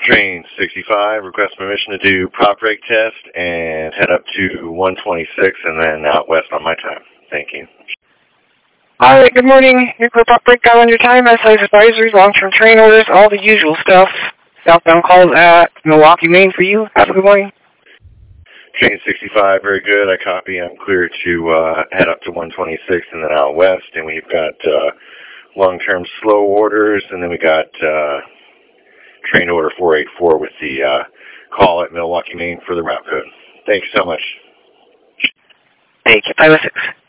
Train 65, request permission to do prop brake test and head up to 126 and then out west on my time. Thank you. All right, good morning. Your prop breakdown on your time, SI's advisories, long-term train orders, all the usual stuff. Southbound calls at Milwaukee, Maine for you. Have a good morning. Train 65, very good. I copy. I'm clear to head up to 126 and then out west. And we've got long-term slow orders, and then we got train order 484 with the call at Milwaukee, Maine for the route code. Thanks so much. Thank you. 506.